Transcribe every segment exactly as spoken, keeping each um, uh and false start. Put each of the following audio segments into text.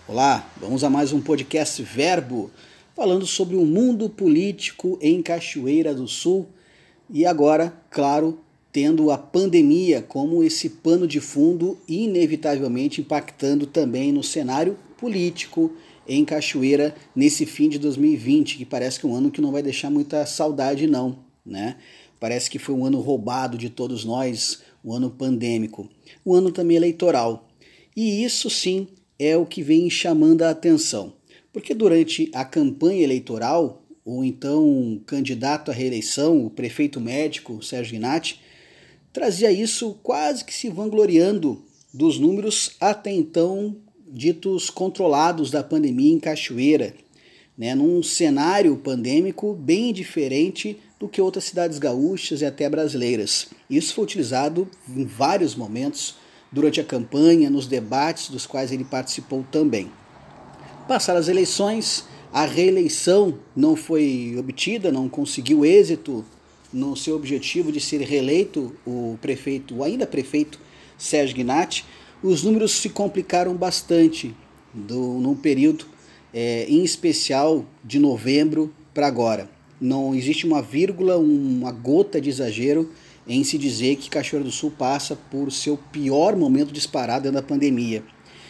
Olá, vamos a mais um podcast Verbo, falando sobre o mundo político em Cachoeira do Sul e agora, claro, tendo a pandemia como esse pano de fundo, inevitavelmente impactando também no cenário político em Cachoeira nesse fim de dois mil e vinte, que parece que é um ano que não vai deixar muita saudade não, né? Parece que foi um ano roubado de todos nós, um ano pandêmico, um ano também eleitoral. E isso sim é o que vem chamando a atenção, porque durante a campanha eleitoral, o então candidato à reeleição, o prefeito médico Sérgio Gnatti, trazia isso quase que se vangloriando dos números até então ditos controlados da pandemia em Cachoeira, né, num cenário pandêmico bem diferente do que outras cidades gaúchas e até brasileiras. Isso foi utilizado em vários momentos durante a campanha, nos debates dos quais ele participou também. Passadas as eleições, a reeleição não foi obtida, não conseguiu êxito no seu objetivo de ser reeleito o prefeito, o ainda prefeito Sérgio Gnatti. Os números se complicaram bastante do, num período, é, em especial de novembro para agora. Não existe uma vírgula, uma gota de exagero em se dizer que Cachoeira do Sul passa por seu pior momento disparado dentro da pandemia.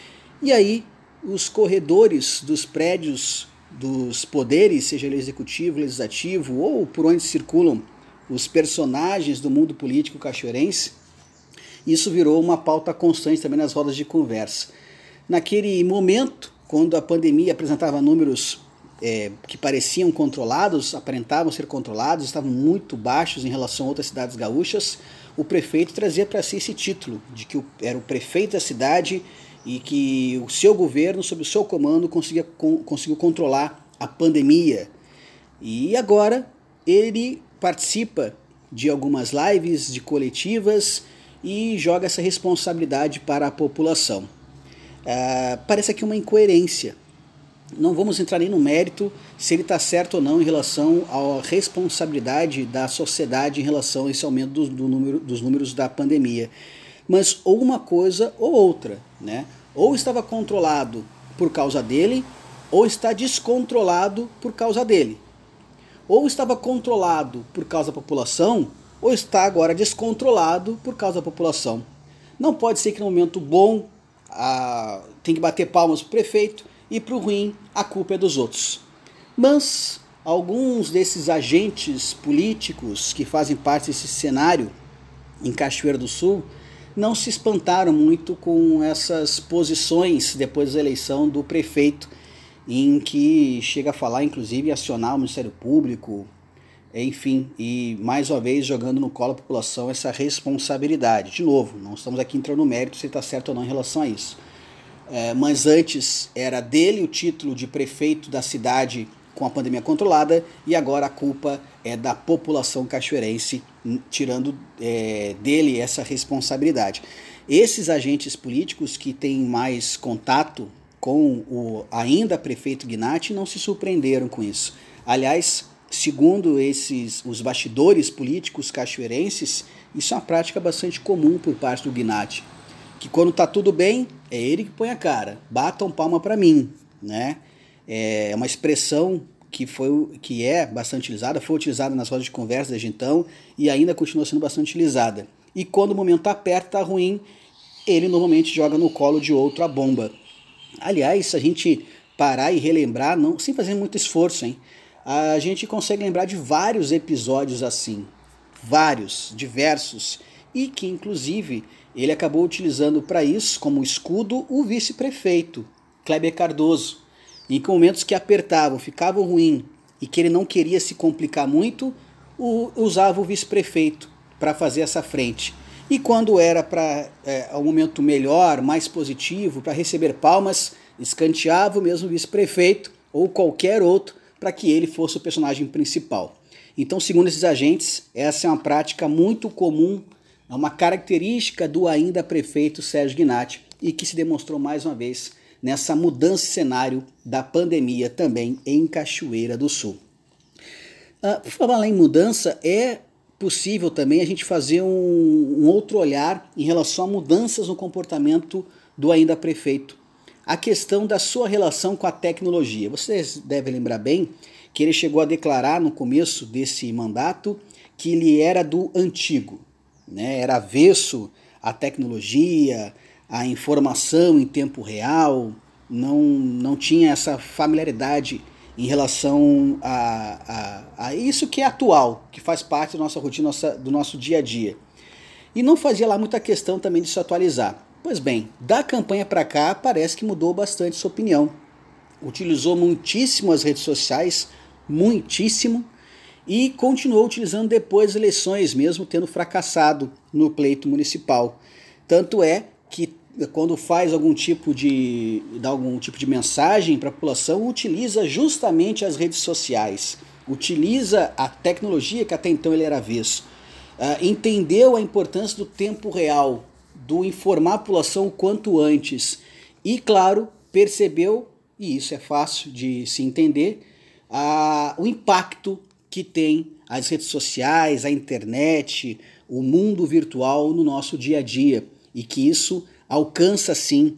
E aí, os corredores dos prédios dos poderes, seja ele executivo, legislativo, ou por onde circulam os personagens do mundo político cachoeirense, isso virou uma pauta constante também nas rodas de conversa. Naquele momento, quando a pandemia apresentava números É, que pareciam controlados, aparentavam ser controlados, estavam muito baixos em relação a outras cidades gaúchas, o prefeito trazia para si esse título de que era o prefeito da cidade e que o seu governo, sob o seu comando, conseguia, conseguiu controlar a pandemia. E agora ele participa de algumas lives, de coletivas e joga essa responsabilidade para a população. Ah, parece aqui uma incoerência. Não vamos entrar nem no mérito se ele está certo ou não em relação à responsabilidade da sociedade em relação a esse aumento do, do número, dos números da pandemia. Mas ou uma coisa ou outra, né? Ou estava controlado por causa dele, ou está descontrolado por causa dele. Ou estava controlado por causa da população, ou está agora descontrolado por causa da população. Não pode ser que no momento bom a, tem que bater palmas para o prefeito, e para o ruim a culpa é dos outros. Mas alguns desses agentes políticos que fazem parte desse cenário em Cachoeira do Sul não se espantaram muito com essas posições depois da eleição do prefeito, em que chega a falar inclusive em acionar o Ministério Público, enfim, e mais uma vez jogando no colo da população essa responsabilidade. De novo, não estamos aqui entrando no mérito se está certo ou não em relação a isso. É, mas antes era dele o título de prefeito da cidade com a pandemia controlada e agora a culpa é da população cachoeirense, tirando é, dele essa responsabilidade. Esses agentes políticos que têm mais contato com o ainda prefeito Gnatti não se surpreenderam com isso. Aliás, segundo esses, os bastidores políticos cachoeirenses, isso é uma prática bastante comum por parte do Gnatti, que quando tá tudo bem, é ele que põe a cara, batam palma para mim, né? É uma expressão que, foi, que é bastante utilizada, foi utilizada nas rodas de conversa desde então e ainda continua sendo bastante utilizada. E quando o momento aperta, tá ruim, ele normalmente joga no colo de outro a bomba. Aliás, se a gente parar e relembrar, não, sem fazer muito esforço, hein? A gente consegue lembrar de vários episódios assim, vários, diversos, e que inclusive ele acabou utilizando para isso como escudo o vice-prefeito, Kleber Cardoso, em que momentos que apertavam, ficavam ruim e que ele não queria se complicar muito, o, usava o vice-prefeito para fazer essa frente. E quando era para é, um momento melhor, mais positivo, para receber palmas, escanteava o mesmo vice-prefeito ou qualquer outro para que ele fosse o personagem principal. Então, segundo esses agentes, essa é uma prática muito comum, é uma característica do ainda prefeito Sérgio Gnatti e que se demonstrou mais uma vez nessa mudança de cenário da pandemia também em Cachoeira do Sul. Uh, por falar em mudança, é possível também a gente fazer um, um outro olhar em relação a mudanças no comportamento do ainda prefeito. a questão da sua relação com a tecnologia. Vocês devem lembrar bem que ele chegou a declarar no começo desse mandato que ele era do antigo, né? Era avesso à tecnologia, à informação em tempo real, não, não tinha essa familiaridade em relação a, a, a isso que é atual, que faz parte da nossa rotina, nossa, do nosso dia a dia. E não fazia lá muita questão também de se atualizar. Pois bem, da campanha para cá parece que mudou bastante sua opinião. Utilizou muitíssimo as redes sociais, muitíssimo, e continuou utilizando depois das eleições, mesmo tendo fracassado no pleito municipal. Tanto é que quando faz algum tipo de, dá algum tipo de mensagem para a população, utiliza justamente as redes sociais, utiliza a tecnologia que até então ele era avesso. Uh, entendeu a importância do tempo real, do informar a população o quanto antes e, claro, percebeu, e isso é fácil de se entender, uh, o impacto que tem as redes sociais, a internet, o mundo virtual no nosso dia a dia e que isso alcança sim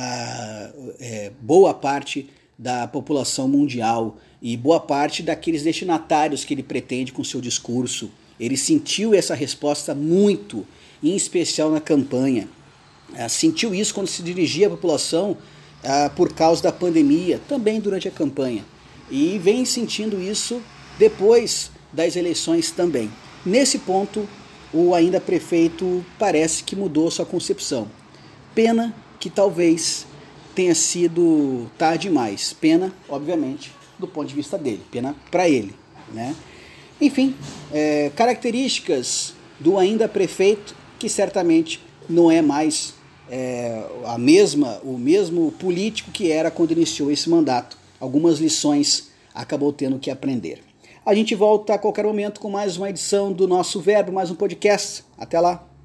a, é, boa parte da população mundial e boa parte daqueles destinatários que ele pretende com seu discurso. Ele sentiu essa resposta muito, em especial na campanha. Uh, sentiu isso quando se dirigia à população uh, por causa da pandemia, também durante a campanha. E vem sentindo isso depois das eleições também. Nesse ponto, o ainda prefeito parece que mudou sua concepção. Pena que talvez tenha sido tarde demais. Pena, obviamente, do ponto de vista dele. Pena para ele, né? Enfim, é, características do ainda prefeito, que certamente não é mais é, a mesma, o mesmo político que era quando iniciou esse mandato. Algumas lições acabou tendo que aprender. A gente volta a qualquer momento com mais uma edição do nosso Verbo, mais um podcast. Até lá!